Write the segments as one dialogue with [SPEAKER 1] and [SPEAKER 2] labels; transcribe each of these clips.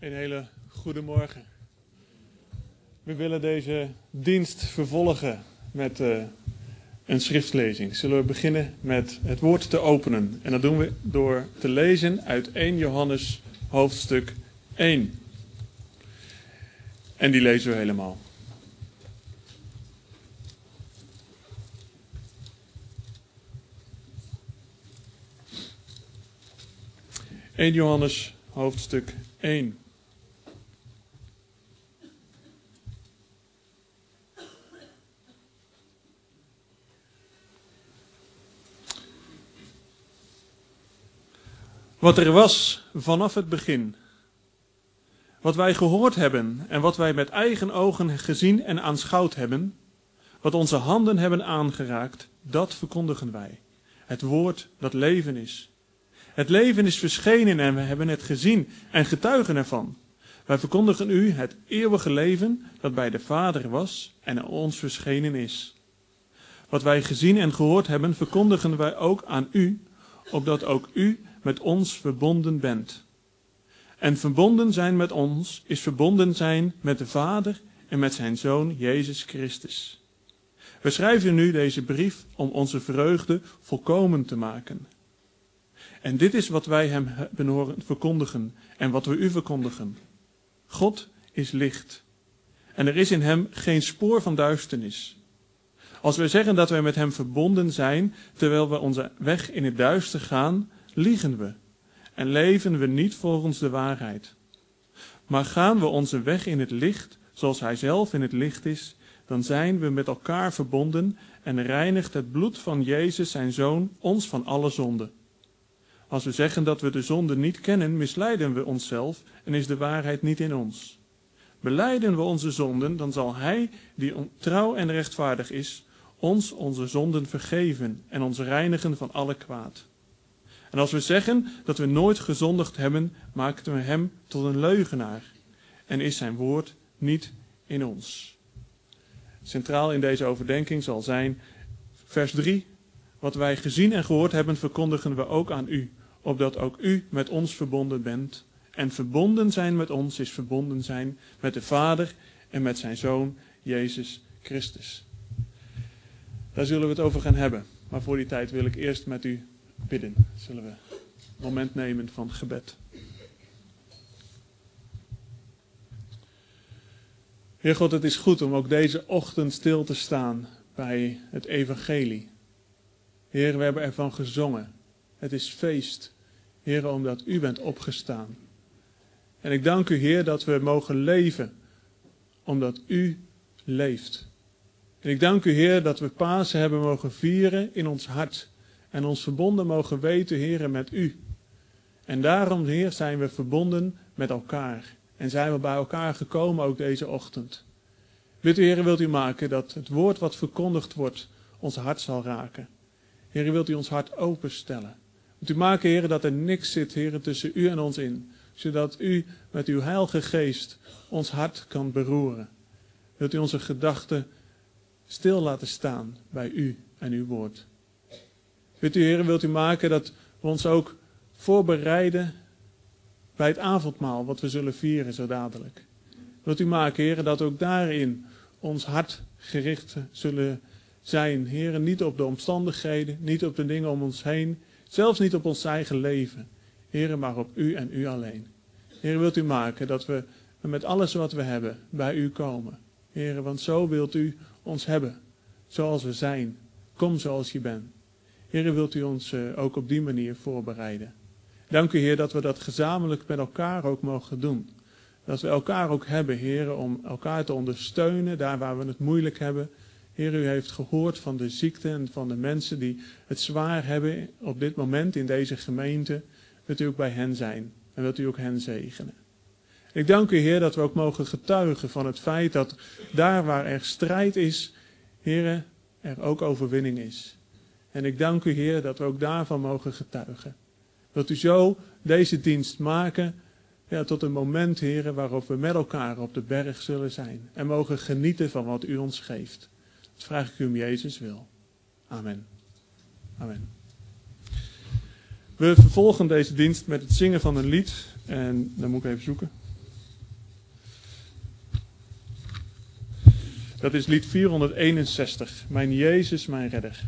[SPEAKER 1] Een hele goede morgen. We willen deze dienst vervolgen met een schriftlezing. Zullen we beginnen met het woord te openen. En dat doen we door te lezen uit 1 Johannes hoofdstuk 1. En die lezen we helemaal. (1 Johannes hoofdstuk 1). Wat er was vanaf het begin, wat wij gehoord hebben en wat wij met eigen ogen gezien en aanschouwd hebben, wat onze handen hebben aangeraakt, dat verkondigen wij. Het woord dat leven is. Het leven is verschenen en we hebben het gezien en getuigen ervan. Wij verkondigen u het eeuwige leven dat bij de Vader was en aan ons verschenen is. Wat wij gezien en gehoord hebben, verkondigen wij ook aan u, opdat ook u met ons verbonden bent. En verbonden zijn met ons is verbonden zijn met de Vader en met zijn Zoon Jezus Christus. We schrijven nu deze brief om onze vreugde volkomen te maken. En dit is wat wij hem hebben horen verkondigen en wat we u verkondigen. God is licht. En er is in hem geen spoor van duisternis. Als wij zeggen dat wij met hem verbonden zijn, terwijl we onze weg in het duister gaan, liegen we. En leven we niet volgens de waarheid. Maar gaan we onze weg in het licht, zoals hij zelf in het licht is, dan zijn we met elkaar verbonden en reinigt het bloed van Jezus, zijn Zoon, ons van alle zonde. Als we zeggen dat we de zonde niet kennen, misleiden we onszelf en is de waarheid niet in ons. Belijden we onze zonden, dan zal hij, die trouw en rechtvaardig is, ons onze zonden vergeven en ons reinigen van alle kwaad. En als we zeggen dat we nooit gezondigd hebben, maken we hem tot een leugenaar en is zijn woord niet in ons. Centraal in deze overdenking zal zijn vers 3. Wat wij gezien en gehoord hebben, verkondigen we ook aan u, opdat ook u met ons verbonden bent. En verbonden zijn met ons is verbonden zijn met de Vader en met zijn Zoon Jezus Christus. Daar zullen we het over gaan hebben. Maar voor die tijd wil ik eerst met u bidden. Zullen we een moment nemen van gebed. Heer God, het is goed om ook deze ochtend stil te staan bij het evangelie. Heer, we hebben ervan gezongen. Het is feest, Heer, omdat u bent opgestaan. En ik dank u, Heer, dat we mogen leven, omdat u leeft. En ik dank u, Heer, dat we Pasen hebben mogen vieren in ons hart. En ons verbonden mogen weten, Heer, met u. En daarom, Heer, zijn we verbonden met elkaar. En zijn we bij elkaar gekomen ook deze ochtend. Bid u, Heer, wilt u maken dat het woord wat verkondigd wordt ons hart zal raken. Heer, wilt u ons hart openstellen. Wilt u maken, Heer, dat er niks zit, Heer, tussen u en ons in. Zodat u met uw heilige geest ons hart kan beroeren. Wilt u onze gedachten stil laten staan bij u en uw woord. Wilt u, Heer, wilt u maken dat we ons ook voorbereiden bij het avondmaal wat we zullen vieren zo dadelijk. Wilt u maken, Heer, dat ook daarin ons hart gericht zullen zijn. Heer, niet op de omstandigheden, niet op de dingen om ons heen, zelfs niet op ons eigen leven. Heer, maar op u en u alleen. Heer, wilt u maken dat we met alles wat we hebben bij u komen. Heer, want zo wilt u ons hebben, zoals we zijn. Kom zoals je bent. Heer, wilt u ons ook op die manier voorbereiden. Dank u, Heer, dat we dat gezamenlijk met elkaar ook mogen doen. Dat we elkaar ook hebben, Heer, om elkaar te ondersteunen daar waar we het moeilijk hebben. Heer, u heeft gehoord van de ziekte en van de mensen die het zwaar hebben op dit moment in deze gemeente. Wilt u ook bij hen zijn en wilt u ook hen zegenen. Ik dank u, Heer, dat we ook mogen getuigen van het feit dat daar waar er strijd is, Heer, er ook overwinning is. En ik dank u, Heer, dat we ook daarvan mogen getuigen. Wilt u zo deze dienst maken, ja, tot een moment, Heer, waarop we met elkaar op de berg zullen zijn. En mogen genieten van wat u ons geeft. Dat vraag ik u om Jezus wil. Amen. Amen. We vervolgen deze dienst met het zingen van een lied. En dan moet ik even zoeken. Dat is lied 461. Mijn Jezus, mijn redder.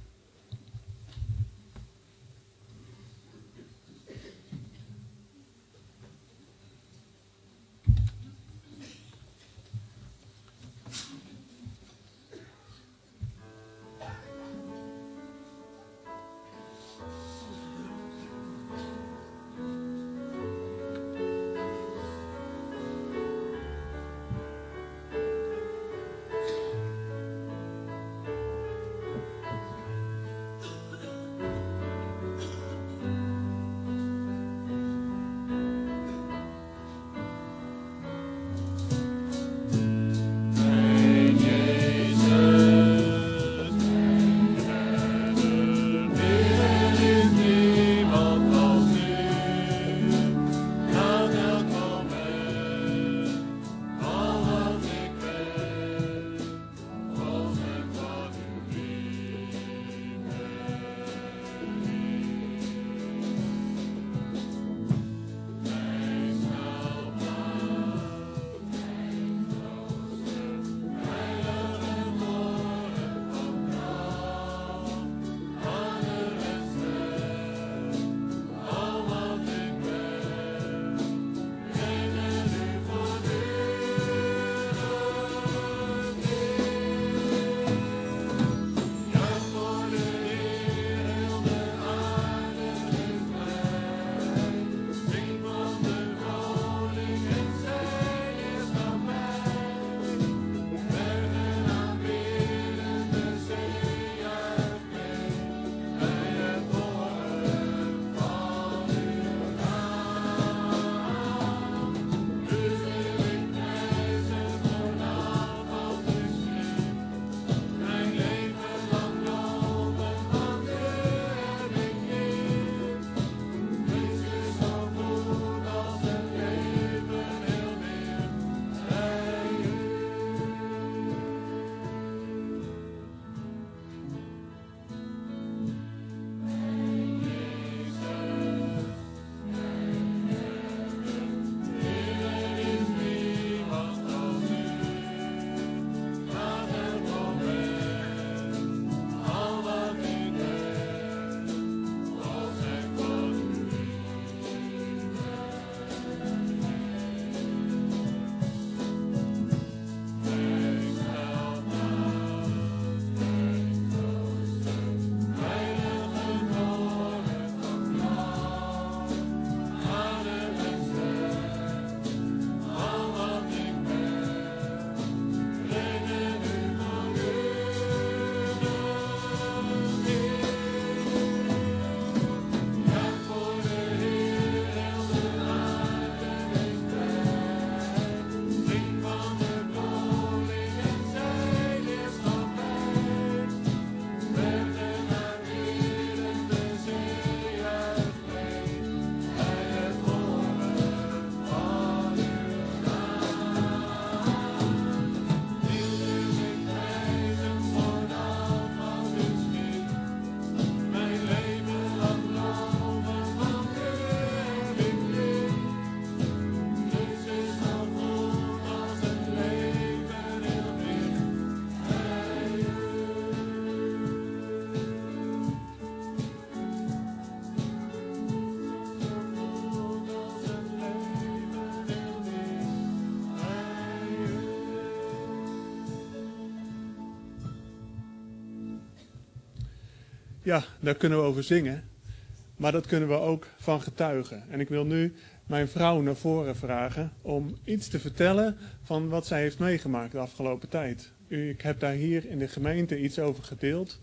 [SPEAKER 1] Ja, daar kunnen we over zingen. Maar dat kunnen we ook van getuigen. En ik wil nu mijn vrouw naar voren vragen om iets te vertellen van wat zij heeft meegemaakt de afgelopen tijd. Ik heb daar hier in de gemeente iets over gedeeld.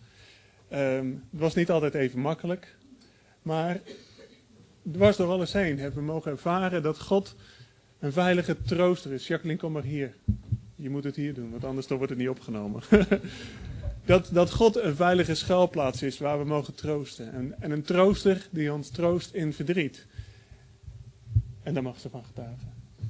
[SPEAKER 1] Het was niet altijd even makkelijk. Maar dwars door alles heen hebben we mogen ervaren dat God een veilige trooster is. Jacqueline, kom maar hier. Je moet het hier doen, want anders wordt het niet opgenomen. Dat God een veilige schuilplaats is waar we mogen troosten. En een trooster die ons troost in verdriet. En daar mag ze van getuigen.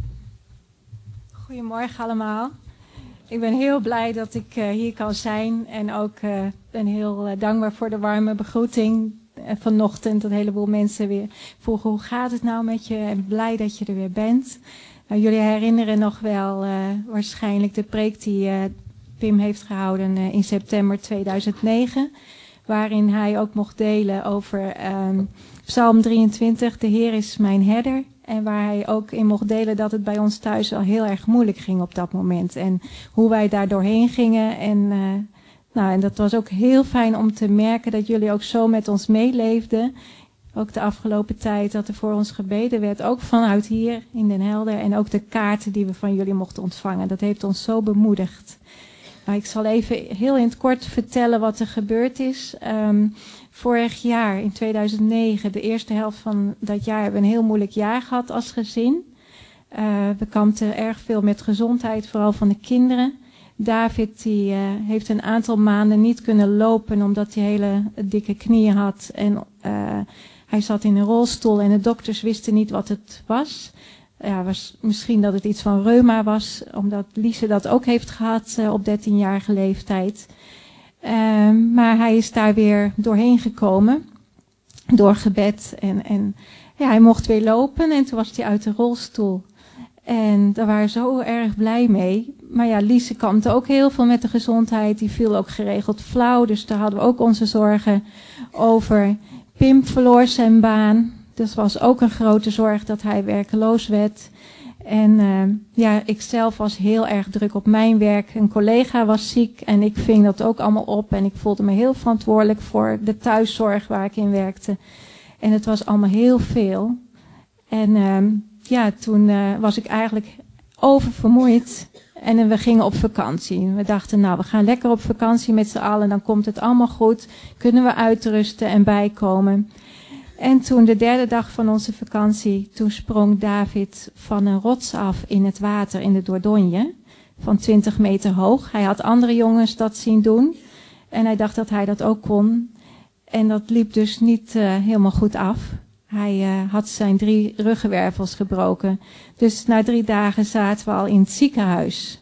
[SPEAKER 2] Goedemorgen allemaal. Ik ben heel blij dat ik hier kan zijn. En ook ben heel dankbaar voor de warme begroeting vanochtend. Dat een heleboel mensen weer vroegen hoe gaat het nou met je. En blij dat je er weer bent. Jullie herinneren nog wel waarschijnlijk de preek die Pim heeft gehouden in september 2009. Waarin hij ook mocht delen over Psalm 23, de Heer is mijn herder. En waar hij ook in mocht delen dat het bij ons thuis al heel erg moeilijk ging op dat moment. En hoe wij daar doorheen gingen. En dat was ook heel fijn om te merken dat jullie ook zo met ons meeleefden. Ook de afgelopen tijd dat er voor ons gebeden werd. Ook vanuit hier in Den Helder. En ook de kaarten die we van jullie mochten ontvangen. Dat heeft ons zo bemoedigd. Maar ik zal even heel in het kort vertellen wat er gebeurd is. Vorig jaar, in 2009, de eerste helft van dat jaar, hebben we een heel moeilijk jaar gehad als gezin. We kampten erg veel met gezondheid, vooral van de kinderen. David die heeft een aantal maanden niet kunnen lopen omdat hij hele dikke knieën had. En hij zat in een rolstoel en de dokters wisten niet wat het was. Ja, was misschien dat het iets van reuma was, omdat Lise dat ook heeft gehad op 13-jarige leeftijd. Maar hij is daar weer doorheen gekomen, door gebed. En hij mocht weer lopen en toen was hij uit de rolstoel. En daar waren we zo erg blij mee. Maar ja, Lise kampte ook heel veel met de gezondheid. Die viel ook geregeld flauw, dus daar hadden we ook onze zorgen over. Pim verloor zijn baan. Dus was ook een grote zorg dat hij werkeloos werd. En ik zelf was heel erg druk op mijn werk. Een collega was ziek en ik ving dat ook allemaal op. En ik voelde me heel verantwoordelijk voor de thuiszorg waar ik in werkte. En het was allemaal heel veel. En toen was ik eigenlijk oververmoeid. En we gingen op vakantie. We dachten, we gaan lekker op vakantie met z'n allen. Dan komt het allemaal goed. Kunnen we uitrusten en bijkomen. En toen de derde dag van onze vakantie, toen sprong David van een rots af in het water in de Dordogne. Van 20 meter hoog. Hij had andere jongens dat zien doen. En hij dacht dat hij dat ook kon. En dat liep dus niet helemaal goed af. Hij had zijn 3 ruggenwervels gebroken. Dus na 3 dagen zaten we al in het ziekenhuis.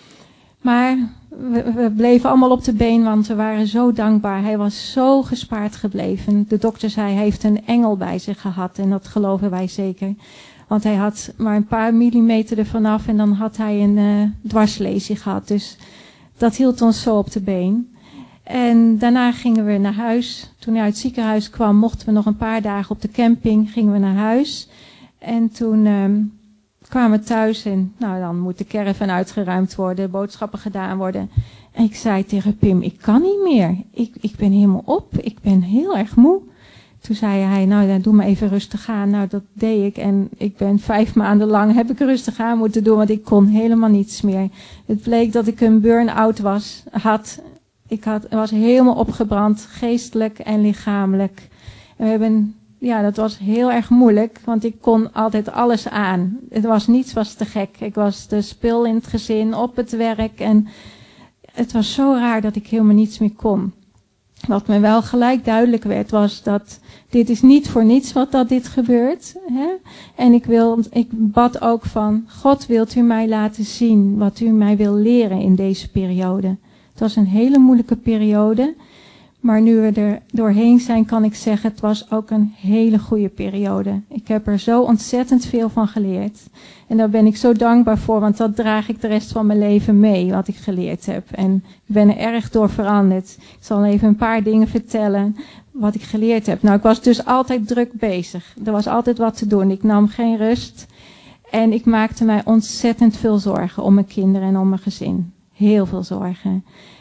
[SPEAKER 2] Maar we bleven allemaal op de been, want we waren zo dankbaar. Hij was zo gespaard gebleven. De dokter zei, hij heeft een engel bij zich gehad. En dat geloven wij zeker. Want hij had maar een paar millimeter ervan af en dan had hij een dwarslesie gehad. Dus dat hield ons zo op de been. En daarna gingen we naar huis. Toen hij uit het ziekenhuis kwam, mochten we nog een paar dagen op de camping. Gingen we naar huis. En toen kwamen we thuis en dan moet de caravan uitgeruimd worden, boodschappen gedaan worden. En ik zei tegen Pim, ik kan niet meer. Ik ben helemaal op. Ik ben heel erg moe. Toen zei hij, dan doe maar even rustig aan. Dat deed ik. En ik ben 5 maanden lang heb ik rustig aan moeten doen, want ik kon helemaal niets meer. Het bleek dat ik een burn-out had. Ik was helemaal opgebrand, geestelijk en lichamelijk. En dat was heel erg moeilijk, want ik kon altijd alles aan. Niets was te gek. Ik was de spil in het gezin, op het werk. En het was zo raar dat ik helemaal niets meer kon. Wat me wel gelijk duidelijk werd, was dat dit is niet voor niets dat dit gebeurt. Hè? En ik bad ook van, God, wilt u mij laten zien wat u mij wil leren in deze periode. Het was een hele moeilijke periode. Maar nu we er doorheen zijn, kan ik zeggen, het was ook een hele goede periode. Ik heb er zo ontzettend veel van geleerd. En daar ben ik zo dankbaar voor, want dat draag ik de rest van mijn leven mee, wat ik geleerd heb. En ik ben er erg door veranderd. Ik zal even een paar dingen vertellen wat ik geleerd heb. Ik was dus altijd druk bezig. Er was altijd wat te doen. Ik nam geen rust. En ik maakte mij ontzettend veel zorgen om mijn kinderen en om mijn gezin. Heel veel zorgen.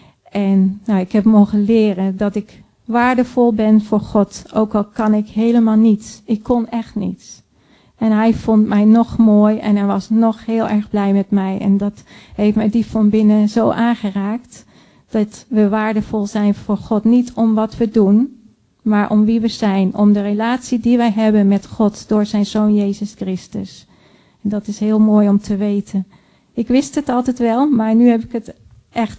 [SPEAKER 2] En ik heb mogen leren dat ik waardevol ben voor God. Ook al kan ik helemaal niets. Ik kon echt niets. En hij vond mij nog mooi en hij was nog heel erg blij met mij. En dat heeft mij diep van binnen zo aangeraakt. Dat we waardevol zijn voor God. Niet om wat we doen, maar om wie we zijn. Om de relatie die wij hebben met God door zijn Zoon Jezus Christus. En dat is heel mooi om te weten. Ik wist het altijd wel, maar nu heb ik het echt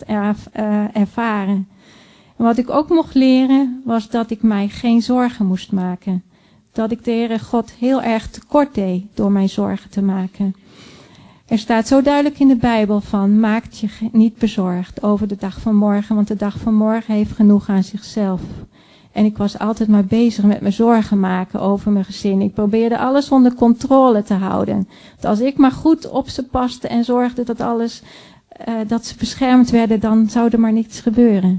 [SPEAKER 2] ervaren. En wat ik ook mocht leren, was dat ik mij geen zorgen moest maken. Dat ik de Heere God heel erg tekort deed door mij zorgen te maken. Er staat zo duidelijk in de Bijbel van, maak je niet bezorgd over de dag van morgen, want de dag van morgen heeft genoeg aan zichzelf. En ik was altijd maar bezig met me zorgen maken over mijn gezin. Ik probeerde alles onder controle te houden. Want als ik maar goed op ze paste en zorgde dat alles dat ze beschermd werden, dan zou er maar niets gebeuren.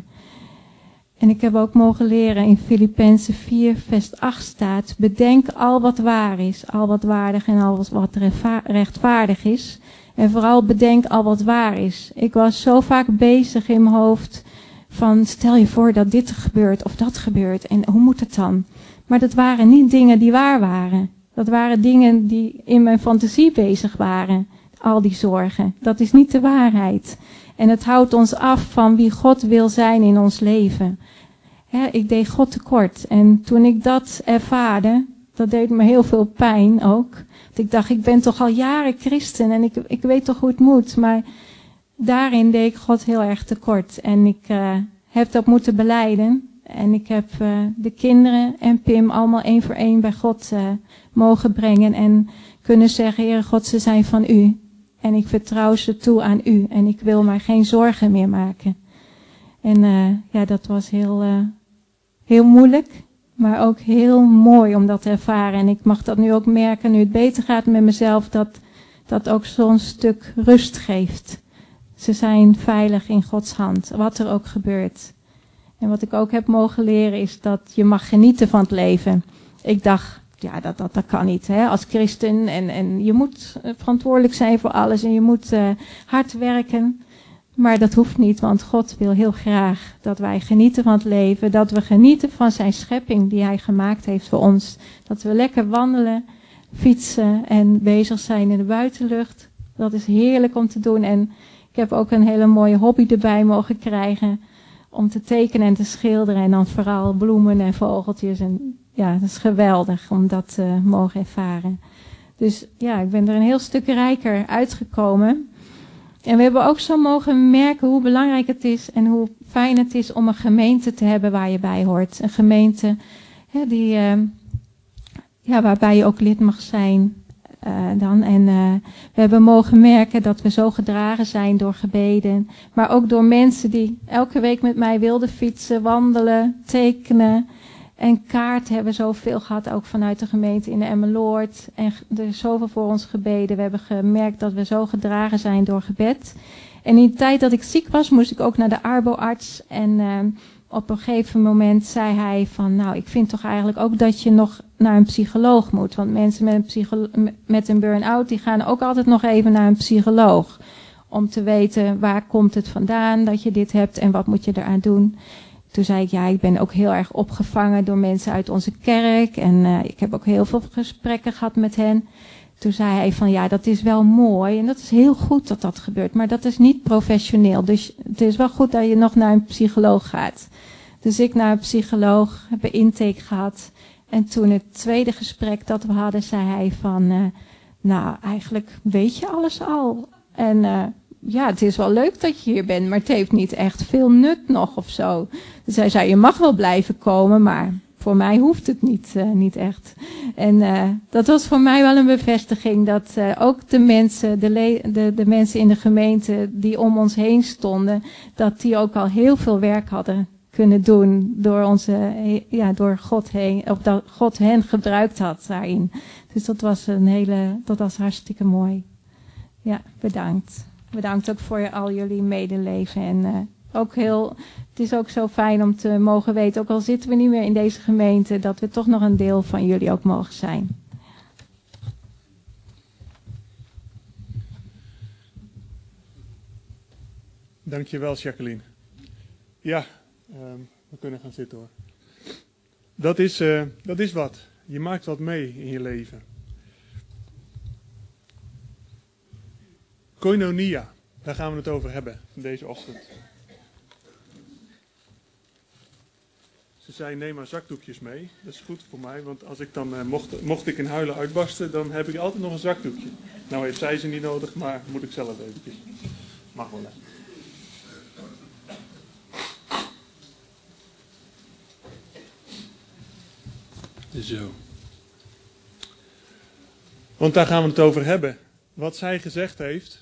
[SPEAKER 2] En ik heb ook mogen leren in Filippenzen 4 vers 8 staat: bedenk al wat waar is, al wat waardig en al wat rechtvaardig is. En vooral bedenk al wat waar is. Ik was zo vaak bezig in mijn hoofd van stel je voor dat dit gebeurt of dat gebeurt en hoe moet het dan? Maar dat waren niet dingen die waar waren. Dat waren dingen die in mijn fantasie bezig waren. Al die zorgen. Dat is niet de waarheid. En het houdt ons af van wie God wil zijn in ons leven. Ik deed God tekort. En toen ik dat ervaarde, dat deed me heel veel pijn ook. Want ik dacht, ik ben toch al jaren christen en ik weet toch hoe het moet. Maar daarin deed ik God heel erg tekort. En ik heb dat moeten belijden. En ik heb de kinderen en Pim allemaal 1 voor 1 bij God mogen brengen. En kunnen zeggen, Heere God, ze zijn van u. En ik vertrouw ze toe aan u. En ik wil maar geen zorgen meer maken. En dat was heel moeilijk. Maar ook heel mooi om dat te ervaren. En ik mag dat nu ook merken, nu het beter gaat met mezelf. Dat ook zo'n stuk rust geeft. Ze zijn veilig in Gods hand. Wat er ook gebeurt. En wat ik ook heb mogen leren is dat je mag genieten van het leven. Ik dacht, ja, dat kan niet. Hè? Als christen en je moet verantwoordelijk zijn voor alles en je moet hard werken. Maar dat hoeft niet, want God wil heel graag dat wij genieten van het leven. Dat we genieten van zijn schepping die hij gemaakt heeft voor ons. Dat we lekker wandelen, fietsen en bezig zijn in de buitenlucht. Dat is heerlijk om te doen. En ik heb ook een hele mooie hobby erbij mogen krijgen. Om te tekenen en te schilderen en dan vooral bloemen en vogeltjes. En ja, dat is geweldig om dat te mogen ervaren. Dus ja, ik ben er een heel stuk rijker uitgekomen. En we hebben ook zo mogen merken hoe belangrijk het is en hoe fijn het is om een gemeente te hebben waar je bij hoort. Een gemeente waarbij je ook lid mag zijn. We hebben mogen merken dat we zo gedragen zijn door gebeden. Maar ook door mensen die elke week met mij wilden fietsen, wandelen, tekenen. En kaart hebben zoveel gehad, ook vanuit de gemeente in de Emmeloord. En er is zoveel voor ons gebeden. We hebben gemerkt dat we zo gedragen zijn door gebed. En in de tijd dat ik ziek was, moest ik ook naar de arboarts. En op een gegeven moment zei hij van, nou, ik vind toch eigenlijk ook dat je nog naar een psycholoog moet. Want mensen met een burn-out, die gaan ook altijd nog even naar een psycholoog. Om te weten, waar komt het vandaan dat je dit hebt en wat moet je eraan doen. Toen zei ik, ja, ik ben ook heel erg opgevangen door mensen uit onze kerk. En ik heb ook heel veel gesprekken gehad met hen. Toen zei hij van, ja, dat is wel mooi. En dat is heel goed dat dat gebeurt. Maar dat is niet professioneel. Dus het is wel goed dat je nog naar een psycholoog gaat. Dus ik naar een psycholoog, heb een intake gehad. En toen het tweede gesprek dat we hadden, zei hij van, nou, eigenlijk weet je alles al. En ja, het is wel leuk dat je hier bent, maar het heeft niet echt veel nut nog of zo. Dus hij zei, je mag wel blijven komen, maar voor mij hoeft het niet echt. En dat was voor mij wel een bevestiging dat ook de mensen, de mensen in de gemeente die om ons heen stonden, dat die ook al heel veel werk hadden kunnen doen door God heen, of dat God hen gebruikt had daarin. Dus dat was hartstikke mooi. Ja, bedankt. Bedankt ook voor al jullie medeleven. En het is ook zo fijn om te mogen weten, ook al zitten we niet meer in deze gemeente, dat we toch nog een deel van jullie ook mogen zijn.
[SPEAKER 1] Dankjewel, Jacqueline. Ja, we kunnen gaan zitten hoor. Dat is wat. Je maakt wat mee in je leven. Koinonia, daar gaan we het over hebben deze ochtend. Ze zei, neem maar zakdoekjes mee. Dat is goed voor mij, want als ik dan, mocht ik in huilen uitbarsten, dan heb ik altijd nog een zakdoekje. Nou heeft zij ze niet nodig, maar moet ik zelf eventjes. Mag wel, hè. Zo. Want daar gaan we het over hebben. Wat zij gezegd heeft,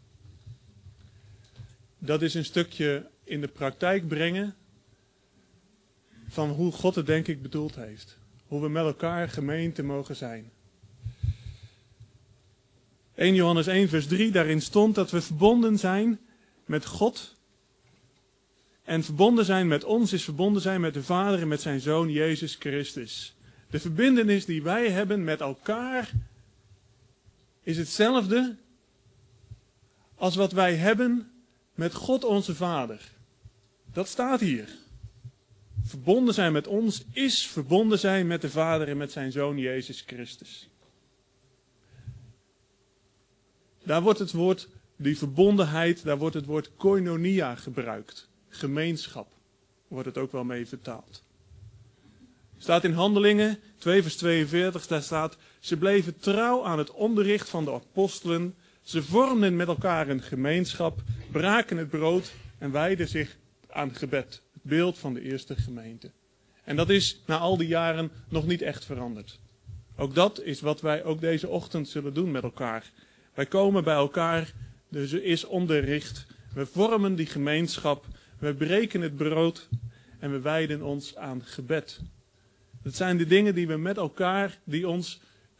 [SPEAKER 1] dat is een stukje in de praktijk brengen van hoe God het denk ik bedoeld heeft. Hoe we met elkaar gemeente mogen zijn. 1 Johannes 1 vers 3, daarin stond dat we verbonden zijn met God. En verbonden zijn met ons is verbonden zijn met de Vader en met zijn Zoon Jezus Christus. De verbintenis die wij hebben met elkaar is hetzelfde als wat wij hebben met God onze Vader. Dat staat hier. Verbonden zijn met ons is verbonden zijn met de Vader en met zijn Zoon Jezus Christus. Daar wordt het woord, die verbondenheid, daar wordt het woord koinonia gebruikt. Gemeenschap wordt het ook wel mee vertaald. Staat in Handelingen 2 vers 42, daar staat: ze bleven trouw aan het onderricht van de apostelen. Ze vormden met elkaar een gemeenschap, braken het brood en wijden zich aan gebed. Het beeld van de eerste gemeente. En dat is na al die jaren nog niet echt veranderd. Ook dat is wat wij ook deze ochtend zullen doen met elkaar. Wij komen bij elkaar, dus er is onderricht. We vormen die gemeenschap, we breken het brood en we wijden ons aan gebed. Dat zijn de dingen die we met elkaar, die ons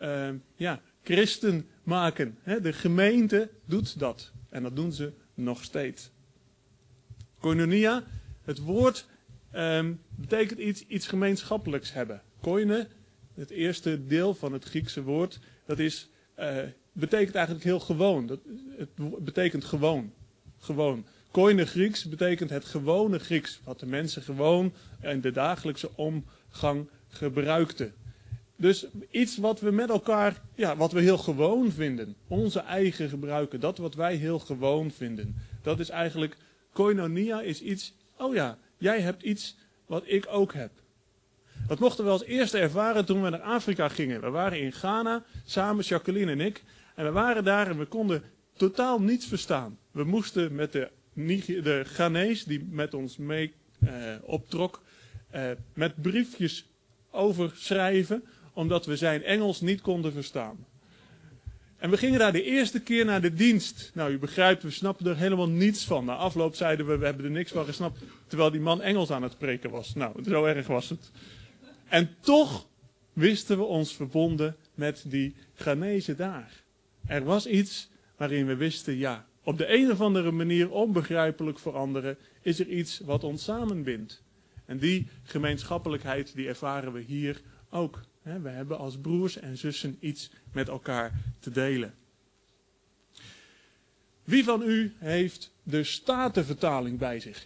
[SPEAKER 1] christen maken. De gemeente doet dat. En dat doen ze nog steeds. Koinonia, het woord betekent iets gemeenschappelijks hebben. Koine, het eerste deel van het Griekse woord, dat is, betekent eigenlijk heel gewoon. Het betekent gewoon. Gewoon. Koine Grieks betekent het gewone Grieks. Wat de mensen gewoon in de dagelijkse omgang gebruikten. Dus iets wat we met elkaar, wat we heel gewoon vinden. Onze eigen gebruiken. Dat wat wij heel gewoon vinden. Dat is eigenlijk, koinonia is iets, jij hebt iets wat ik ook heb. Dat mochten we als eerste ervaren toen we naar Afrika gingen. We waren in Ghana, samen Jacqueline en ik. En we waren daar en we konden totaal niets verstaan. We moesten met de Ghanees die met ons mee optrok, met briefjes overschrijven, omdat we zijn Engels niet konden verstaan. En we gingen daar de eerste keer naar de dienst. Nou, u begrijpt, we snapten er helemaal niets van. Na afloop zeiden we hebben er niks van gesnapt, terwijl die man Engels aan het spreken was. Nou, zo erg was het. En toch wisten we ons verbonden met die Ghanezen daar. Er was iets waarin we wisten, op de een of andere manier, onbegrijpelijk voor anderen, is er iets wat ons samenbindt. En die gemeenschappelijkheid, die ervaren we hier ook. We hebben als broers en zussen iets met elkaar te delen. Wie van u heeft de Statenvertaling bij zich?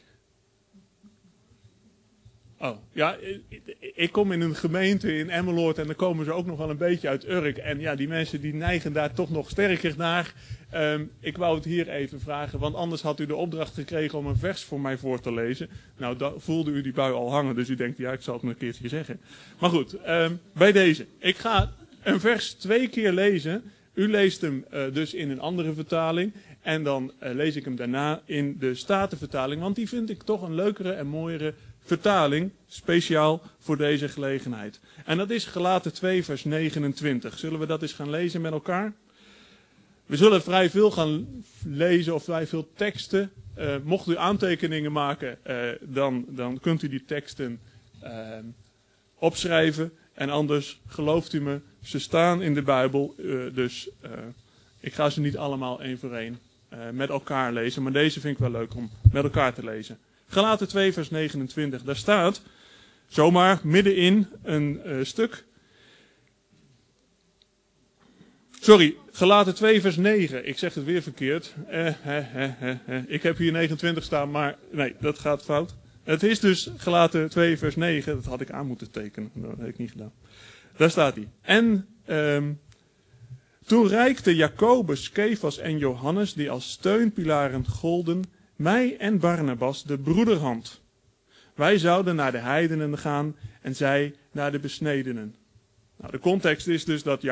[SPEAKER 1] Oh, ja, ik kom in een gemeente in Emmeloord en dan komen ze ook nog wel een beetje uit Urk. En die mensen die neigen daar toch nog sterker naar. Ik wou het hier even vragen, want anders had u de opdracht gekregen om een vers voor mij voor te lezen. Nou, dan voelde u die bui al hangen, dus u denkt, ik zal het een keertje zeggen. Maar goed, bij deze. Ik ga een vers 2 keer lezen. U leest hem dus in een andere vertaling. En dan lees ik hem daarna in de Statenvertaling, want die vind ik toch een leukere en mooiere vertaling, speciaal voor deze gelegenheid. En dat is Galaten 2 vers 29. Zullen we dat eens gaan lezen met elkaar? We zullen vrij veel gaan lezen of vrij veel teksten. Mocht u aantekeningen maken, dan kunt u die teksten opschrijven. En anders, gelooft u me, ze staan in de Bijbel. Dus ik ga ze niet allemaal één voor één met elkaar lezen. Maar deze vind ik wel leuk om met elkaar te lezen. Galaten 2 vers 29. Daar staat, zomaar middenin een stuk. Sorry, Galaten 2 vers 9. Ik zeg het weer verkeerd. Ik heb hier 29 staan, maar nee, dat gaat fout. Het is dus Galaten 2 vers 9. Dat had ik aan moeten tekenen. Dat heb ik niet gedaan. Daar staat hij. En toen reikten Jacobus, Kefas en Johannes, die als steunpilaren golden, mij en Barnabas de broederhand. Wij zouden naar de heidenen gaan en zij naar de besnedenen. Nou, de context is dus dat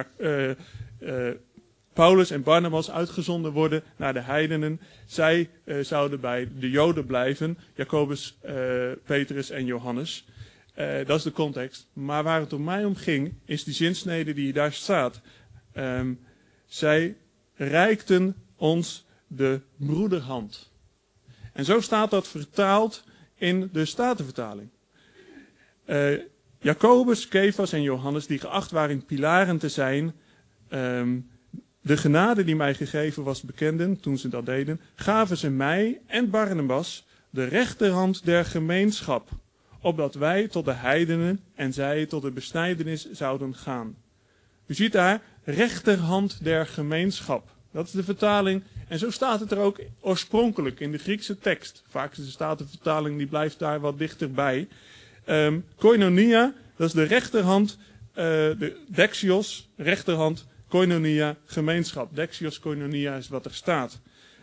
[SPEAKER 1] Paulus en Barnabas uitgezonden worden naar de heidenen. Zij zouden bij de Joden blijven, Jacobus, Petrus en Johannes. Dat is de context. Maar waar het om mij om ging, is die zinsnede die daar staat. Zij reikten ons de broederhand. En zo staat dat vertaald in de Statenvertaling. Jacobus, Kefas en Johannes, die geacht waren pilaren te zijn, De genade die mij gegeven was bekenden, toen ze dat deden, gaven ze mij en Barnabas de rechterhand der gemeenschap, opdat wij tot de heidenen en zij tot de besnijdenis zouden gaan. U ziet daar, rechterhand der gemeenschap. Dat is de vertaling. En zo staat het er ook oorspronkelijk in de Griekse tekst. Vaak staat de vertaling, die blijft daar wat dichterbij. Koinonia, dat is de rechterhand, de dexios, rechterhand, koinonia, gemeenschap. Dexios, koinonia is wat er staat.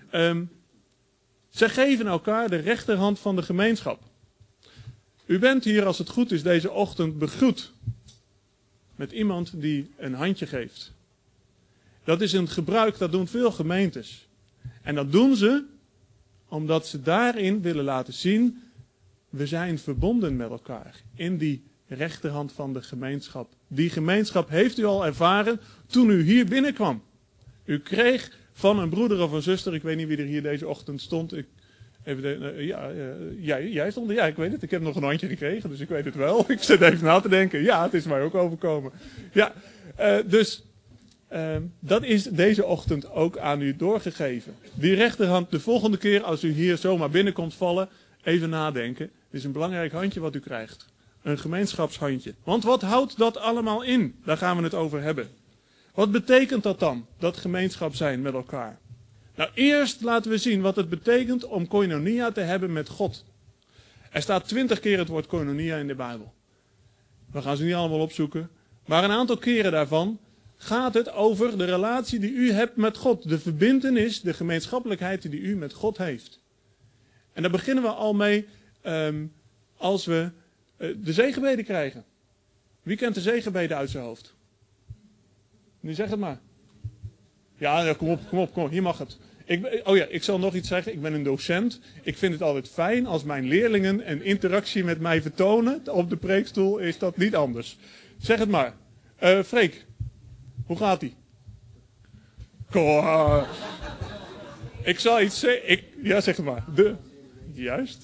[SPEAKER 1] Zij geven elkaar de rechterhand van de gemeenschap. U bent hier, als het goed is, deze ochtend begroet met iemand die een handje geeft. Dat is een gebruik, dat doen veel gemeentes. En dat doen ze omdat ze daarin willen laten zien, we zijn verbonden met elkaar. In die rechterhand van de gemeenschap. Die gemeenschap heeft u al ervaren toen u hier binnenkwam. U kreeg van een broeder of een zuster, ik weet niet wie er hier deze ochtend stond. Jij stond er? Ja, ik weet het. Ik heb nog een handje gekregen, dus ik weet het wel. Ik zit even na te denken. Ja, het is mij ook overkomen. Ja, dat is deze ochtend ook aan u doorgegeven. Die rechterhand, de volgende keer als u hier zomaar binnenkomt vallen, even nadenken. Dit is een belangrijk handje wat u krijgt. Een gemeenschapshandje. Want wat houdt dat allemaal in? Daar gaan we het over hebben. Wat betekent dat dan? Dat gemeenschap zijn met elkaar. Nou, eerst laten we zien wat het betekent om koinonia te hebben met God. Er staat 20 keer het woord koinonia in de Bijbel. We gaan ze niet allemaal opzoeken. Maar een aantal keren daarvan gaat het over de relatie die u hebt met God. De verbintenis, de gemeenschappelijkheid die u met God heeft. En daar beginnen we al mee als we de zegenbeden krijgen. Wie kent de zegenbeden uit zijn hoofd? Nu zeg het maar. Ja, kom op, hier mag het. Ik zal nog iets zeggen. Ik ben een docent. Ik vind het altijd fijn als mijn leerlingen een interactie met mij vertonen. Op de preekstoel is dat niet anders. Zeg het maar. Freek, hoe gaat die? Ik zal iets zeggen. Ja, zeg het maar. Juist.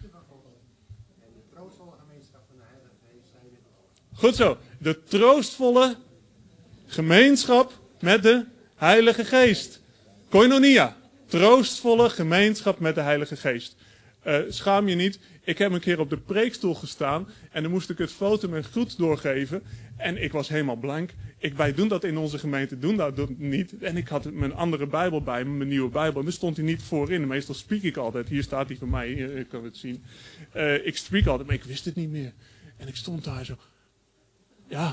[SPEAKER 1] Goed zo. De troostvolle gemeenschap met de Heilige Geest. Koinonia. Troostvolle gemeenschap met de Heilige Geest. Schaam je niet. Ik heb een keer op de preekstoel gestaan. En dan moest ik het foto en groet doorgeven. En ik was helemaal blank. Wij doen dat in onze gemeente. Doen dat niet. En ik had mijn andere Bijbel bij me. Mijn nieuwe Bijbel. En daar stond hij niet voorin. Meestal speak ik altijd. Hier staat hij van mij. Ik kan het zien. Ik speak altijd. Maar ik wist het niet meer. En ik stond daar zo. Ja.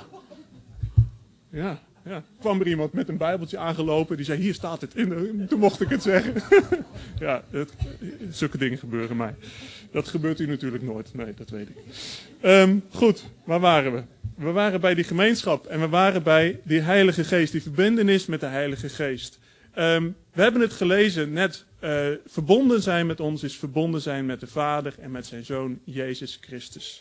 [SPEAKER 1] Kwam er iemand met een bijbeltje aangelopen. Die zei, hier staat het in. Toen mocht ik het zeggen. Ja, zulke dingen gebeuren mij. Dat gebeurt u natuurlijk nooit. Nee, dat weet ik. Goed, waar waren we? We waren bij die gemeenschap. En we waren bij die Heilige Geest. Die verbintenis met de Heilige Geest. We hebben het gelezen net. Verbonden zijn met ons is verbonden zijn met de Vader en met zijn Zoon Jezus Christus.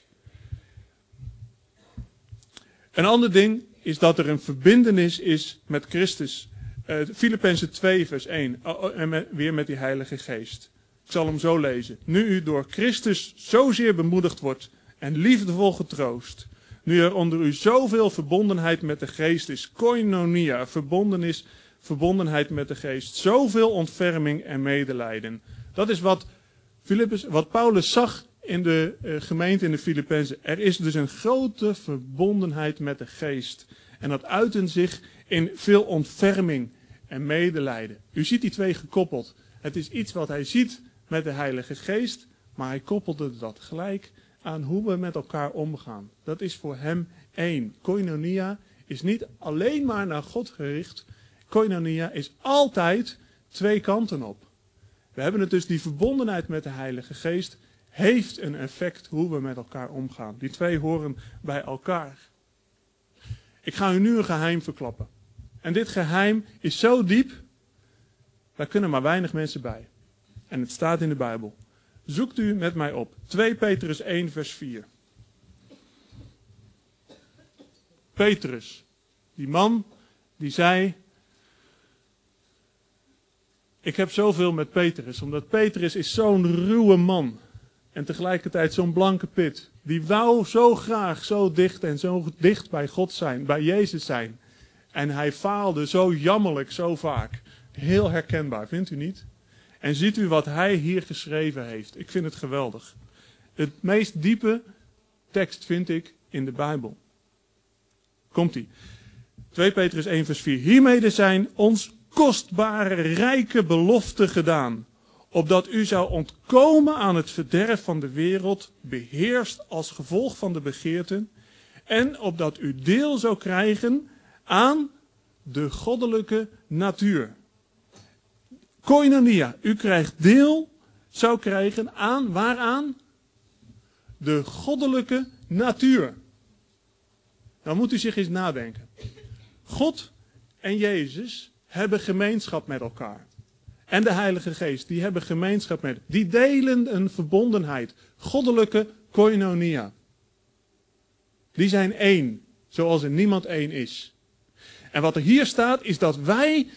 [SPEAKER 1] Een ander ding is dat er een verbintenis is met Christus. Filippenzen 2 vers 1. En weer met die Heilige Geest. Ik zal hem zo lezen. Nu u door Christus zozeer bemoedigd wordt en liefdevol getroost. Nu er onder u zoveel verbondenheid met de Geest is. Koinonia, verbondenheid met de Geest. Zoveel ontferming en medelijden. Dat is wat Paulus zag in de gemeente in de Filippenzen. Er is dus een grote verbondenheid met de Geest. En dat uiten zich in veel ontferming en medelijden. U ziet die twee gekoppeld. Het is iets wat hij ziet met de Heilige Geest. Maar hij koppelde dat gelijk aan hoe we met elkaar omgaan. Dat is voor hem één. Koinonia is niet alleen maar naar God gericht. Koinonia is altijd twee kanten op. We hebben het dus, die verbondenheid met de Heilige Geest heeft een effect hoe we met elkaar omgaan. Die twee horen bij elkaar. Ik ga u nu een geheim verklappen. En dit geheim is zo diep, daar kunnen maar weinig mensen bij. En het staat in de Bijbel. Zoekt u met mij op. 2 Petrus 1 vers 4. Petrus, die man die zei, ik heb zoveel met Petrus, omdat Petrus is zo'n ruwe man. En tegelijkertijd zo'n blanke pit. Die wou zo graag zo dicht en zo dicht bij God zijn, bij Jezus zijn. En hij faalde zo jammerlijk, zo vaak. Heel herkenbaar, vindt u niet? En ziet u wat hij hier geschreven heeft. Ik vind het geweldig. Het meest diepe tekst vind ik in de Bijbel. Komt-ie. 2 Petrus 1 vers 4. Hiermede zijn ons kostbare, rijke beloften gedaan. Opdat u zou ontkomen aan het verderf van de wereld, beheerst als gevolg van de begeerten. En opdat u deel zou krijgen aan de goddelijke natuur. Koinonia, u krijgt deel, zou krijgen aan, waaraan? De goddelijke natuur. Dan moet u zich eens nadenken. God en Jezus hebben gemeenschap met elkaar. En de Heilige Geest, die hebben gemeenschap met. Die delen een verbondenheid. Goddelijke koinonia. Die zijn één, zoals er niemand één is. En wat er hier staat, is dat wij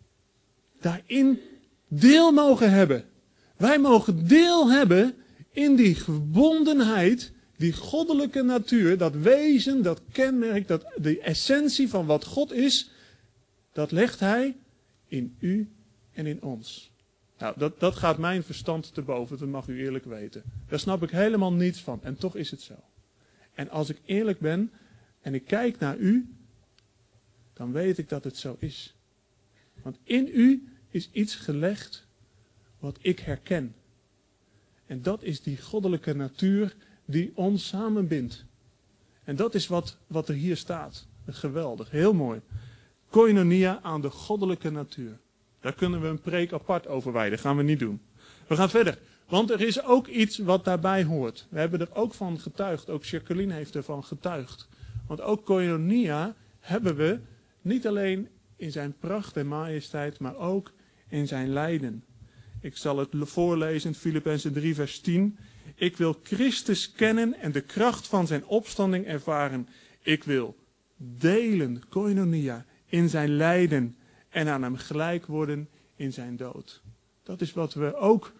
[SPEAKER 1] daarin deel mogen hebben. Wij mogen deel hebben in die verbondenheid, die goddelijke natuur, dat wezen, dat kenmerk, dat de essentie van wat God is, dat legt Hij in u en in ons. Nou, dat gaat mijn verstand te boven, dat mag u eerlijk weten. Daar snap ik helemaal niets van en toch is het zo. En als ik eerlijk ben en ik kijk naar u, dan weet ik dat het zo is. Want in u is iets gelegd wat ik herken. En dat is die goddelijke natuur die ons samenbindt. En dat is wat er hier staat. Geweldig, heel mooi. Koinonia aan de goddelijke natuur. Daar kunnen we een preek apart over wijden. Gaan we niet doen. We gaan verder. Want er is ook iets wat daarbij hoort. We hebben er ook van getuigd. Ook Jacqueline heeft ervan getuigd. Want ook koinonia hebben we niet alleen in zijn pracht en majesteit, maar ook in zijn lijden. Ik zal het voorlezen, Filippenzen 3 vers 10. Ik wil Christus kennen en de kracht van zijn opstanding ervaren. Ik wil delen, koinonia, in zijn lijden en aan hem gelijk worden in zijn dood. Dat is wat we ook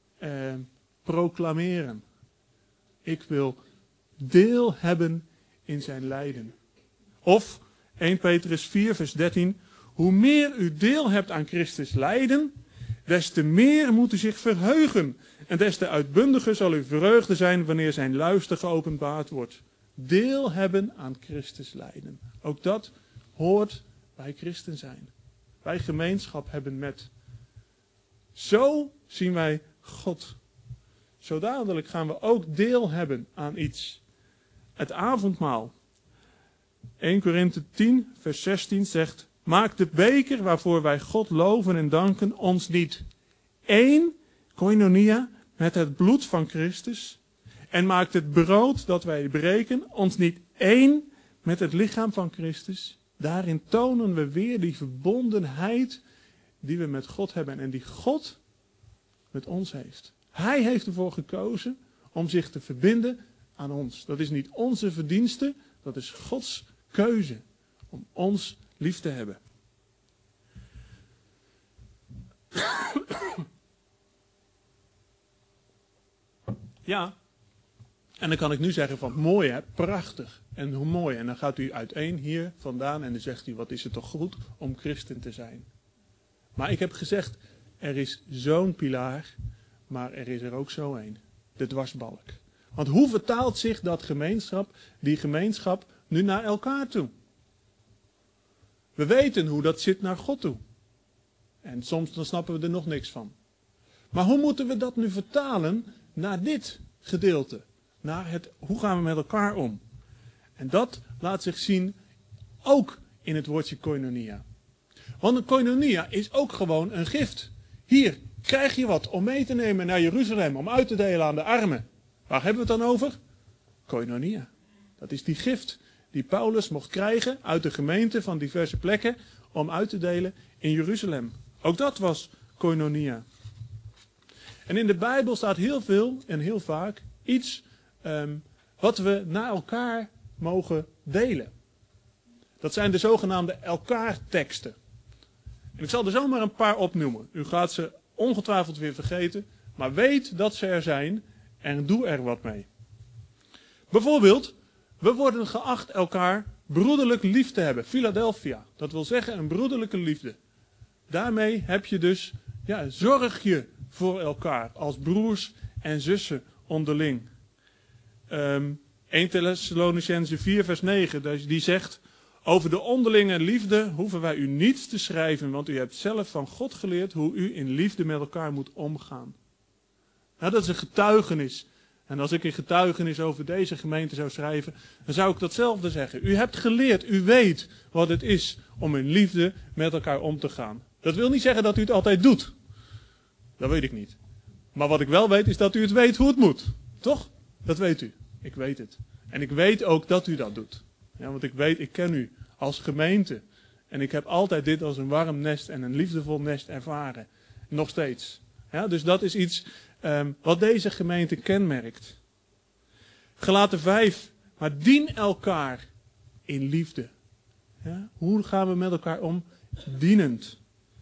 [SPEAKER 1] proclameren. Ik wil deel hebben in zijn lijden. Of 1 Petrus 4 vers 13. Hoe meer u deel hebt aan Christus lijden, des te meer moet u zich verheugen. En des te uitbundiger zal uw vreugde zijn wanneer zijn luister geopenbaard wordt. Deel hebben aan Christus lijden. Ook dat hoort bij christen zijn. Wij gemeenschap hebben met. Zo zien wij God. Zo dadelijk gaan we ook deel hebben aan iets. Het avondmaal. 1 Korinthe 10 vers 16 zegt: maak de beker waarvoor wij God loven en danken ons niet één, koinonia, met het bloed van Christus. En maakt het brood dat wij breken ons niet één met het lichaam van Christus. Daarin tonen we weer die verbondenheid die we met God hebben en die God met ons heeft. Hij heeft ervoor gekozen om zich te verbinden aan ons. Dat is niet onze verdienste, dat is Gods keuze om ons lief te hebben. Ja, en dan kan ik nu zeggen van mooi hè, prachtig en hoe mooi. En dan gaat u uiteen hier vandaan en dan zegt u wat is het toch goed om christen te zijn. Maar ik heb gezegd, er is zo'n pilaar, maar er is er ook zo een. De dwarsbalk. Want hoe vertaalt zich die gemeenschap nu naar elkaar toe? We weten hoe dat zit naar God toe. En soms dan snappen we er nog niks van. Maar hoe moeten we dat nu vertalen naar dit gedeelte? Naar hoe gaan we met elkaar om? En dat laat zich zien ook in het woordje koinonia. Want een koinonia is ook gewoon een gift. Hier krijg je wat om mee te nemen naar Jeruzalem, om uit te delen aan de armen. Waar hebben we het dan over? Koinonia. Dat is die gift die Paulus mocht krijgen uit de gemeente van diverse plekken om uit te delen in Jeruzalem. Ook dat was koinonia. En in de Bijbel staat heel veel en heel vaak iets wat we naar elkaar mogen delen. Dat zijn de zogenaamde elkaar-teksten. En ik zal er zomaar een paar opnoemen. U gaat ze ongetwijfeld weer vergeten, maar weet dat ze er zijn en doe er wat mee. Bijvoorbeeld, we worden geacht elkaar broederlijk lief te hebben. Philadelphia, dat wil zeggen een broederlijke liefde. Daarmee heb je dus, zorg je voor elkaar als broers en zussen onderling. 1 Thessalonicenzen 4 vers 9, die zegt: over de onderlinge liefde hoeven wij u niets te schrijven, want u hebt zelf van God geleerd hoe u in liefde met elkaar moet omgaan. Nou, dat is een getuigenis. En als ik een getuigenis over deze gemeente zou schrijven, dan zou ik datzelfde zeggen. U hebt geleerd, u weet wat het is om in liefde met elkaar om te gaan. Dat wil niet zeggen dat u het altijd doet. Dat weet ik niet. Maar wat ik wel weet is dat u het weet hoe het moet. Toch? Dat weet u. Ik weet het. En ik weet ook dat u dat doet. Ja, want ik ken u als gemeente. En ik heb altijd dit als een warm nest en een liefdevol nest ervaren. Nog steeds. Ja, dus dat is iets wat deze gemeente kenmerkt. Galaten 5. Maar dien elkaar in liefde. Ja, hoe gaan we met elkaar om? Dienend.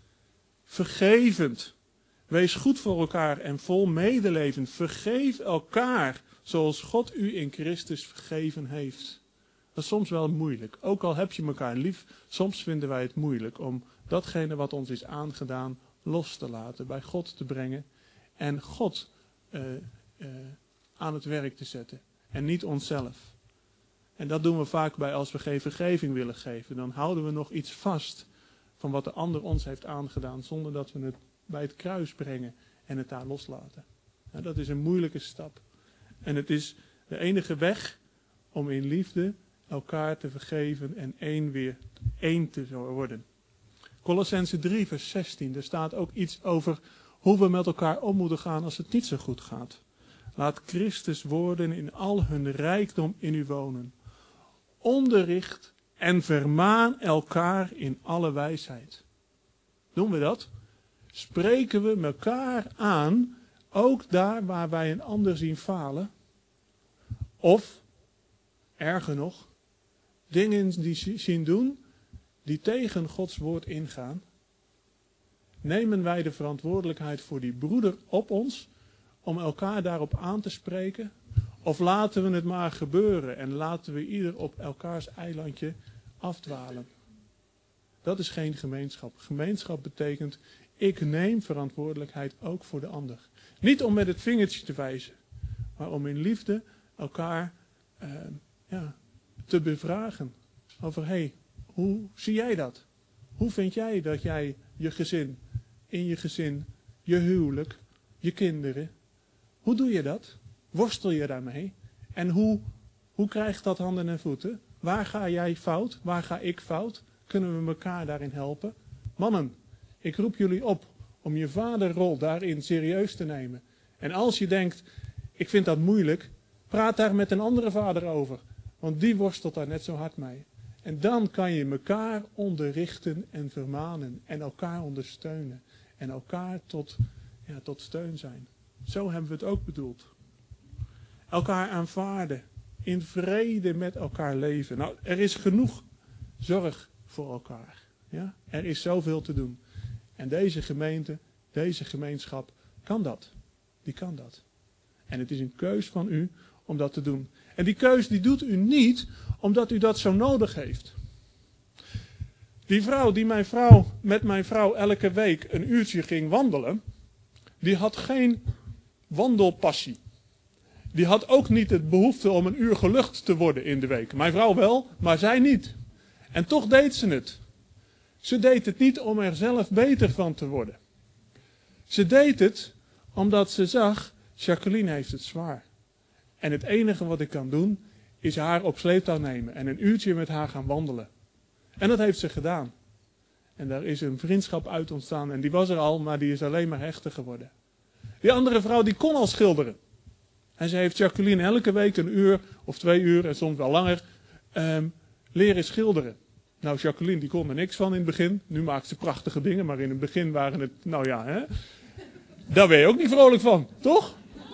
[SPEAKER 1] Vergevend. Wees goed voor elkaar en vol medeleven. Vergeef elkaar zoals God u in Christus vergeven heeft. Dat is soms wel moeilijk. Ook al heb je elkaar lief, soms vinden wij het moeilijk om datgene wat ons is aangedaan los te laten, bij God te brengen en God aan het werk te zetten en niet onszelf. En dat doen we vaak bij als we geen vergeving willen geven. Dan houden we nog iets vast van wat de ander ons heeft aangedaan, zonder dat we het bij het kruis brengen en het daar loslaten. Nou, dat is een moeilijke stap. En het is de enige weg om in liefde elkaar te vergeven en één te worden. Kolossenzen 3 vers 16, daar staat ook iets over hoe we met elkaar om moeten gaan als het niet zo goed gaat. Laat Christus woorden in al hun rijkdom in u wonen. Onderricht en vermaan elkaar in alle wijsheid. Doen we dat? Spreken we elkaar aan, ook daar waar wij een ander zien falen? Of, erger nog, dingen die zien doen die tegen Gods woord ingaan? Nemen wij de verantwoordelijkheid voor die broeder op ons om elkaar daarop aan te spreken? Of laten we het maar gebeuren en laten we ieder op elkaars eilandje afdwalen? Dat is geen gemeenschap. Gemeenschap betekent, ik neem verantwoordelijkheid ook voor de ander. Niet om met het vingertje te wijzen, maar om in liefde elkaar te bevragen. Over, hoe zie jij dat? Hoe vind jij dat jij je gezin, in je gezin, je huwelijk, je kinderen, hoe doe je dat? Worstel je daarmee? En hoe krijgt dat handen en voeten? Waar ga jij fout? Waar ga ik fout? Kunnen we elkaar daarin helpen? Mannen, ik roep jullie op om je vaderrol daarin serieus te nemen. En als je denkt, ik vind dat moeilijk, praat daar met een andere vader over. Want die worstelt daar net zo hard mee. En dan kan je elkaar onderrichten en vermanen. En elkaar ondersteunen. En elkaar tot steun zijn. Zo hebben we het ook bedoeld. Elkaar aanvaarden. In vrede met elkaar leven. Nou, er is genoeg zorg voor elkaar. Ja? Er is zoveel te doen. En deze gemeente, deze gemeenschap kan dat. Die kan dat. En het is een keus van u om dat te doen. En die keus die doet u niet omdat u dat zo nodig heeft. Die vrouw die met mijn vrouw elke week een uurtje ging wandelen, die had geen wandelpassie. Die had ook niet het behoefte om een uur gelucht te worden in de week. Mijn vrouw wel, maar zij niet. En toch deed ze het. Ze deed het niet om er zelf beter van te worden. Ze deed het omdat ze zag, Jacqueline heeft het zwaar. En het enige wat ik kan doen, is haar op sleeptouw nemen en een uurtje met haar gaan wandelen. En dat heeft ze gedaan. En daar is een vriendschap uit ontstaan. En die was er al, maar die is alleen maar hechter geworden. Die andere vrouw die kon al schilderen. En ze heeft Jacqueline elke week een uur of 2 uur en soms wel langer leren schilderen. Nou, Jacqueline die kon er niks van in het begin. Nu maakt ze prachtige dingen, maar in het begin waren het, daar ben je ook niet vrolijk van, toch?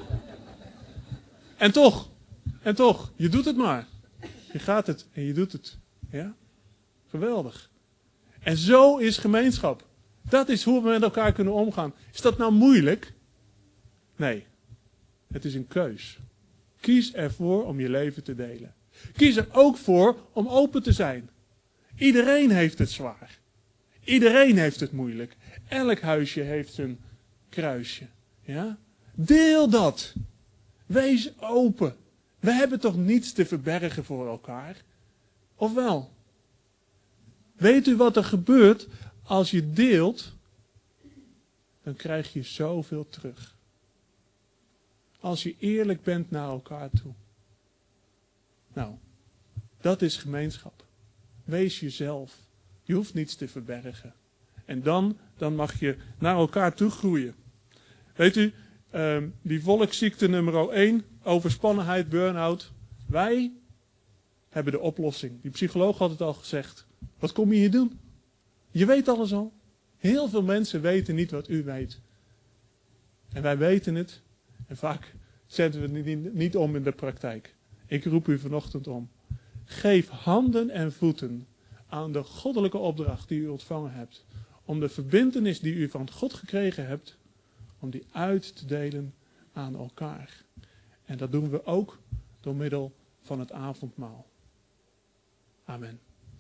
[SPEAKER 1] En toch, je doet het maar. Je gaat het en je doet het. Ja? Geweldig. En zo is gemeenschap. Dat is hoe we met elkaar kunnen omgaan. Is dat nou moeilijk? Nee. Het is een keus. Kies ervoor om je leven te delen. Kies er ook voor om open te zijn. Iedereen heeft het zwaar. Iedereen heeft het moeilijk. Elk huisje heeft zijn kruisje. Ja? Deel dat. Wees open. We hebben toch niets te verbergen voor elkaar? Of wel? Weet u wat er gebeurt als je deelt? Dan krijg je zoveel terug. Als je eerlijk bent naar elkaar toe. Nou, dat is gemeenschap. Wees jezelf. Je hoeft niets te verbergen. En dan mag je naar elkaar toe groeien. Weet u, die volksziekte nummer 1, overspannenheid, burn-out. Wij hebben de oplossing. Die psycholoog had het al gezegd. Wat kom je hier doen? Je weet alles al. Heel veel mensen weten niet wat u weet. En wij weten het. En vaak zetten we het niet om in de praktijk. Ik roep u vanochtend om. Geef handen en voeten aan de goddelijke opdracht die u ontvangen hebt. Om de verbintenis die u van God gekregen hebt, om die uit te delen aan elkaar. En dat doen we ook door middel van het avondmaal. Amen.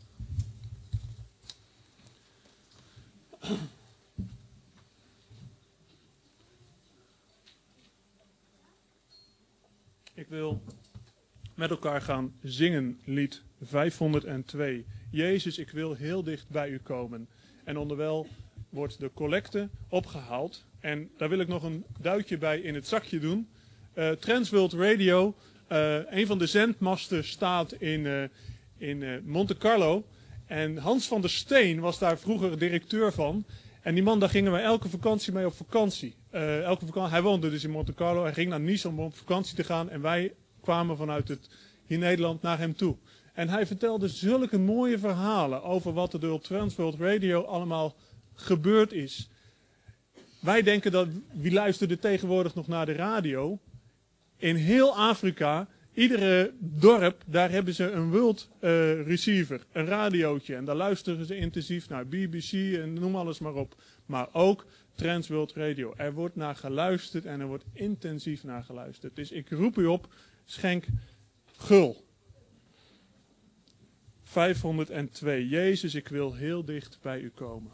[SPEAKER 1] Ik wil met elkaar gaan zingen, lied 502. Jezus, ik wil heel dicht bij u komen. En onderwijl wordt de collecte opgehaald. En daar wil ik nog een duitje bij in het zakje doen. Transworld Radio, een van de zendmasten staat in Monte Carlo. En Hans van der Steen was daar vroeger directeur van. En die man, daar gingen wij elke vakantie mee op vakantie. Hij woonde dus in Monte Carlo. Hij ging naar Nice om op vakantie te gaan. En wij kwamen vanuit hier Nederland naar hem toe. En hij vertelde zulke mooie verhalen over wat er door op Transworld Radio allemaal gebeurd is. Wij denken dat, wie luisterde tegenwoordig nog naar de radio? In heel Afrika, iedere dorp, daar hebben ze een world receiver, een radiootje. En daar luisteren ze intensief naar BBC en noem alles maar op. Maar ook Transworld Radio. Er wordt naar geluisterd en er wordt intensief naar geluisterd. Dus ik roep u op, schenk gul. 502. Jezus, ik wil heel dicht bij u komen.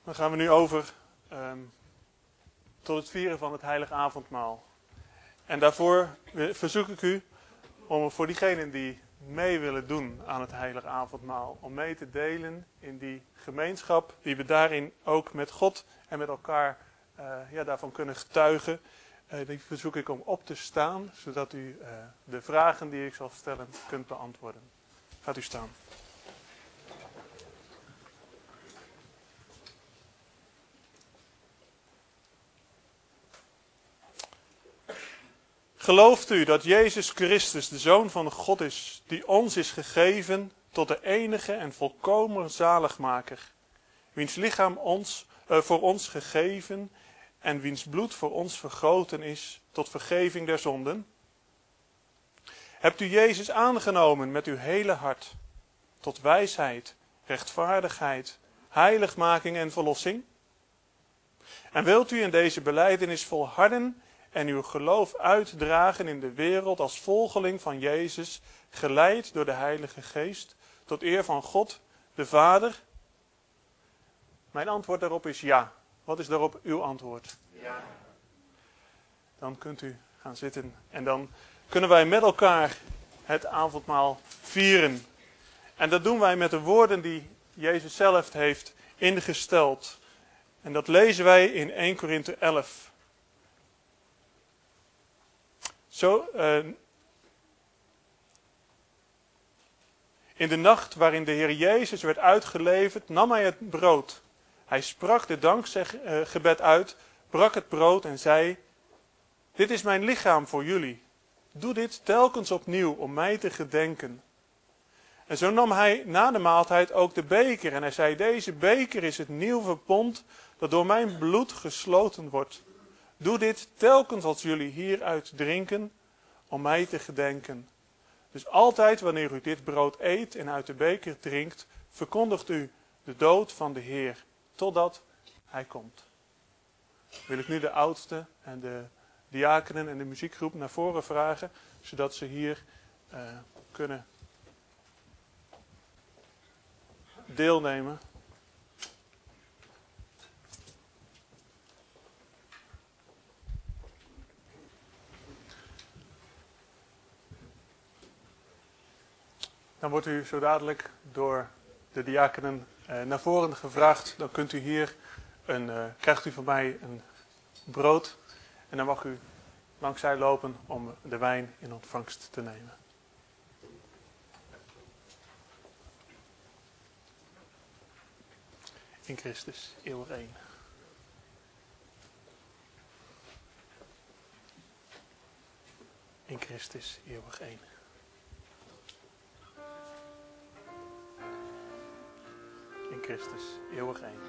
[SPEAKER 1] Dan gaan we nu over tot het vieren van het heilige avondmaal. En daarvoor verzoek ik u om voor diegenen die mee willen doen aan het heilige avondmaal, om mee te delen in die gemeenschap die we daarin ook met God en met elkaar daarvan kunnen getuigen. Die verzoek ik om op te staan, zodat u de vragen die ik zal stellen kunt beantwoorden. Gaat u staan. Gelooft u dat Jezus Christus de Zoon van God is, die ons is gegeven tot de enige en volkomen zaligmaker, wiens lichaam voor ons gegeven en wiens bloed voor ons vergoten is tot vergeving der zonden? Hebt u Jezus aangenomen met uw hele hart, tot wijsheid, rechtvaardigheid, heiligmaking en verlossing? En wilt u in deze belijdenis volharden en uw geloof uitdragen in de wereld als volgeling van Jezus, geleid door de Heilige Geest, tot eer van God, de Vader? Mijn antwoord daarop is ja. Wat is daarop uw antwoord? Ja. Dan kunt u gaan zitten en dan kunnen wij met elkaar het avondmaal vieren. En dat doen wij met de woorden die Jezus zelf heeft ingesteld. En dat lezen wij in 1 Korinthe 11. In de nacht waarin de Heer Jezus werd uitgeleverd, nam hij het brood. Hij sprak de dankgebed uit, brak het brood en zei: dit is mijn lichaam voor jullie. Doe dit telkens opnieuw om mij te gedenken. En zo nam hij na de maaltijd ook de beker en hij zei: deze beker is het nieuw verbond dat door mijn bloed gesloten wordt. Doe dit telkens als jullie hieruit drinken om mij te gedenken. Dus altijd wanneer u dit brood eet en uit de beker drinkt, verkondigt u de dood van de Heer, totdat hij komt. Wil ik nu de oudsten en de diakenen en de muziekgroep naar voren vragen, zodat ze hier kunnen deelnemen. Dan wordt u zo dadelijk door de diakenen naar voren gevraagd. Dan kunt u hier krijgt u van mij een brood. En dan mag u langs zij lopen om de wijn in ontvangst te nemen. In Christus, eeuwig één. In Christus, eeuwig één. In Christus, eeuwig één.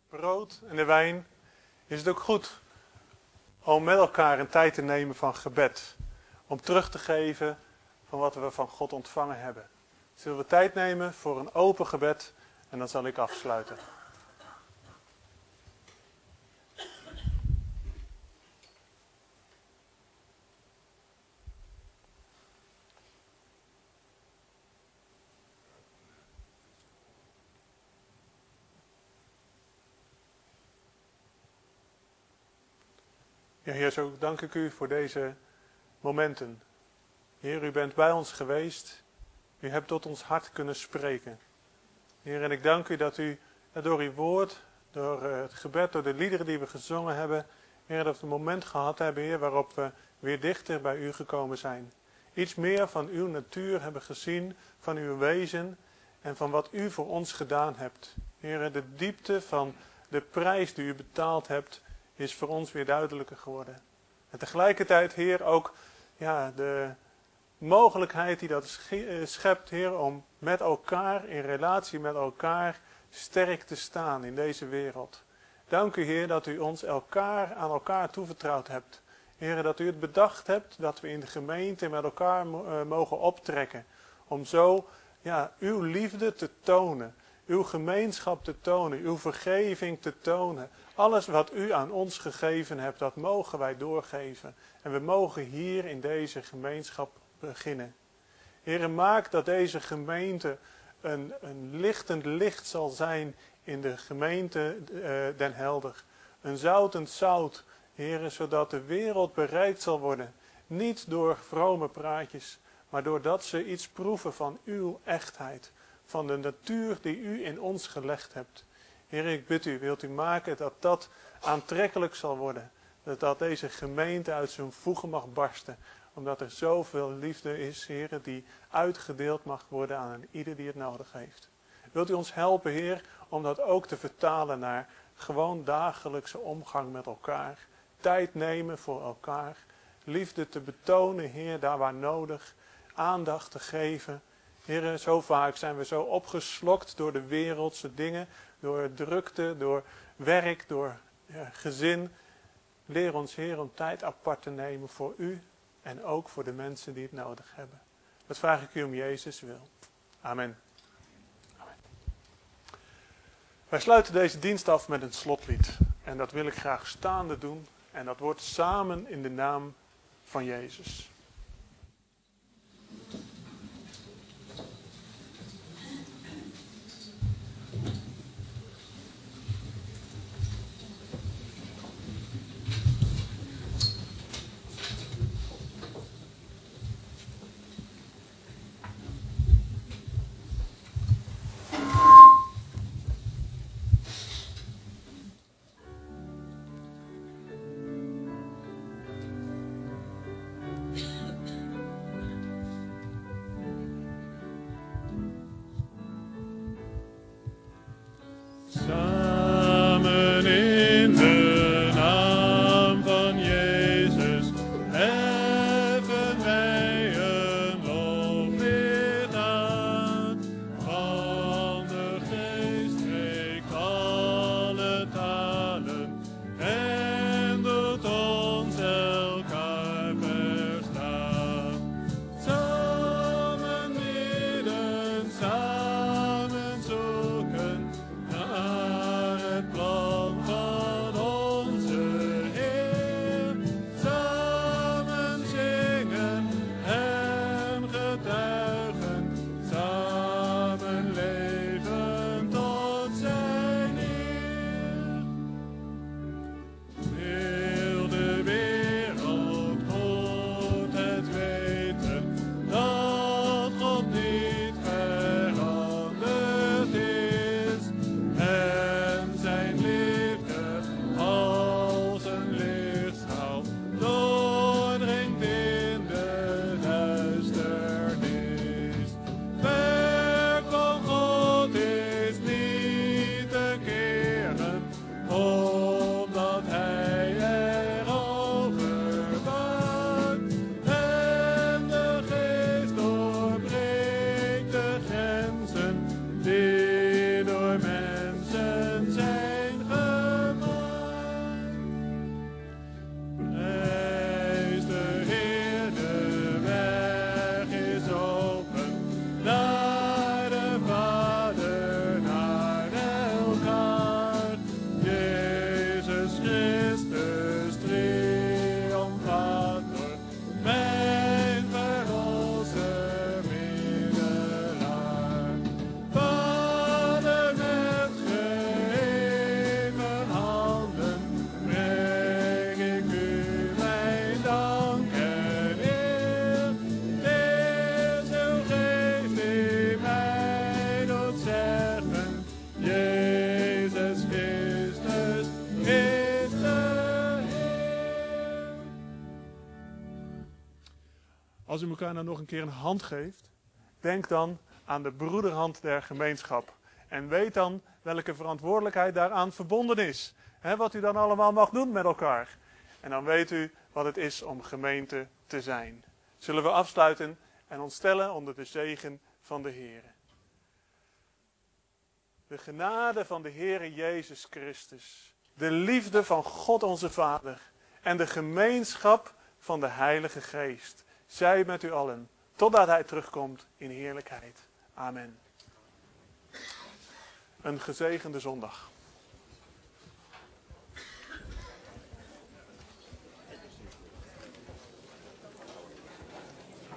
[SPEAKER 1] brood en de wijn, is het ook goed om met elkaar een tijd te nemen van gebed. Om terug te geven van wat we van God ontvangen hebben. Zullen we tijd nemen voor een open gebed en dan zal ik afsluiten. Ja, Heer, zo dank ik u voor deze momenten. Heer, u bent bij ons geweest. U hebt tot ons hart kunnen spreken. Heer, en ik dank u dat u door uw woord, door het gebed, door de liederen die we gezongen hebben, Heer, dat we een moment gehad hebben, Heer, waarop we weer dichter bij u gekomen zijn. Iets meer van uw natuur hebben gezien, van uw wezen en van wat u voor ons gedaan hebt. Heer, de diepte van de prijs die u betaald hebt, is voor ons weer duidelijker geworden. En tegelijkertijd, Heer, ook de mogelijkheid die dat schept, Heer, om met elkaar, in relatie met elkaar, sterk te staan in deze wereld. Dank u, Heer, dat u ons aan elkaar toevertrouwd hebt. Heer, dat u het bedacht hebt dat we in de gemeente met elkaar mogen optrekken. Om zo uw liefde te tonen, uw gemeenschap te tonen, uw vergeving te tonen. Alles wat u aan ons gegeven hebt, dat mogen wij doorgeven. En we mogen hier in deze gemeenschap beginnen. Heere, maak dat deze gemeente een lichtend licht zal zijn in de gemeente Den Helder. Een zoutend zout, Heere, zodat de wereld bereikt zal worden. Niet door vrome praatjes, maar doordat ze iets proeven van uw echtheid. Van de natuur die u in ons gelegd hebt. Heere, ik bid u, wilt u maken dat dat aantrekkelijk zal worden. Dat deze gemeente uit zijn voegen mag barsten. Omdat er zoveel liefde is, Heer, die uitgedeeld mag worden aan ieder die het nodig heeft. Wilt u ons helpen, Heer, om dat ook te vertalen naar gewoon dagelijkse omgang met elkaar. Tijd nemen voor elkaar. Liefde te betonen, Heer, daar waar nodig. Aandacht te geven. Heer, zo vaak zijn we zo opgeslokt door de wereldse dingen. Door drukte, door werk, door gezin. Leer ons, Heer, om tijd apart te nemen voor u. En ook voor de mensen die het nodig hebben. Dat vraag ik u om Jezus wil. Amen. Amen. Wij sluiten deze dienst af met een slotlied. En dat wil ik graag staande doen. En dat wordt samen in de naam van Jezus. Als u elkaar nou nog een keer een hand geeft, denk dan aan de broederhand der gemeenschap. En weet dan welke verantwoordelijkheid daaraan verbonden is. Wat u dan allemaal mag doen met elkaar. En dan weet u wat het is om gemeente te zijn. Zullen we afsluiten en ons stellen onder de zegen van de Heer. De genade van de Heer Jezus Christus. De liefde van God onze Vader. En de gemeenschap van de Heilige Geest. Zij met u allen. Totdat Hij terugkomt in heerlijkheid. Amen. Een gezegende zondag.